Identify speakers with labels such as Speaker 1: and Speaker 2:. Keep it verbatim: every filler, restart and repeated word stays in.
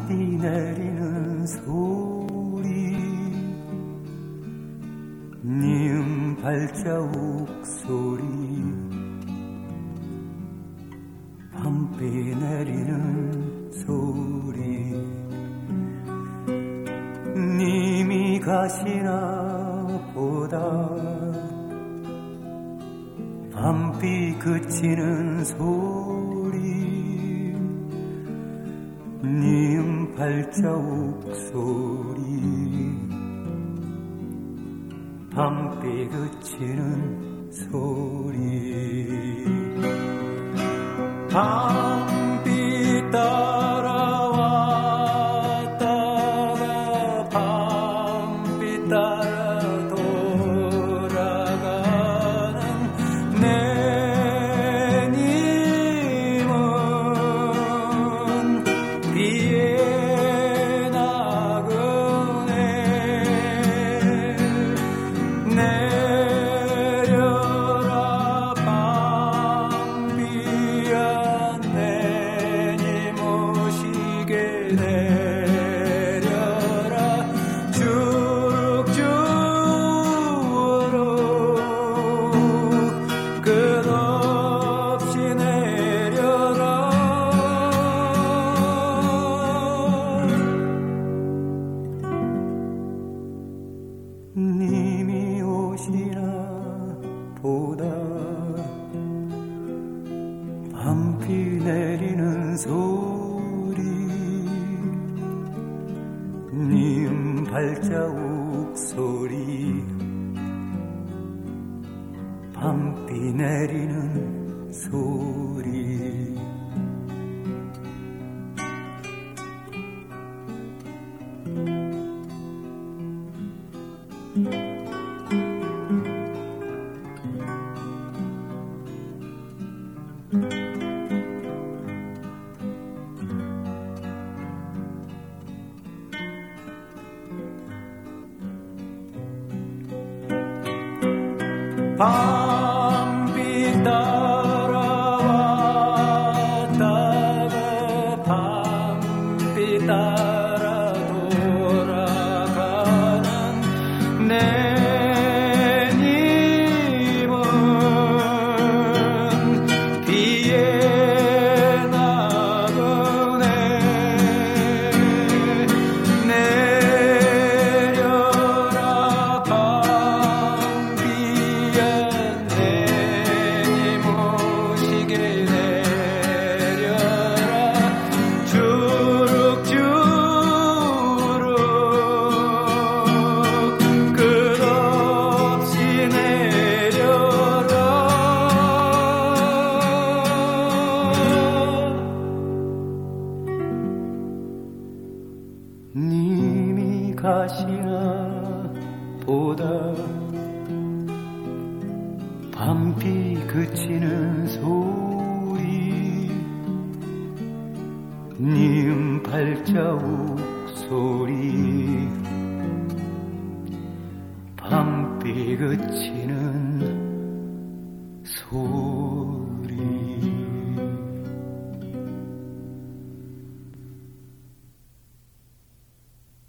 Speaker 1: 밤비 내리는 소리 니은 발자국 소리 밤비 내리는 소리 님이 가시나 보다 밤비 그치는 소리 니은 발자국 소리 밤비 그치는 소리 밤비 따라왔다가 밤비 따라 돌아가는 내 님은 비에 나그네 내려라 밤비야 내 님 오시게 내려라 쭉쭉쭉 끝없이 내려라 님이 오시나 보다 밤비 내리는 소리 니은 발자국 소리 밤비 내리는 소리 밤비 따라왔다가 밤비 따라 돌아가는 내 님은 비에 나그네 내려라 밤비야 내 님 오시게 내려라 주룩주룩 끝없이 내려라 님이 가시나 보다 밤비 그치는 소리 니은 발자국 소리 밤비 그치는 소리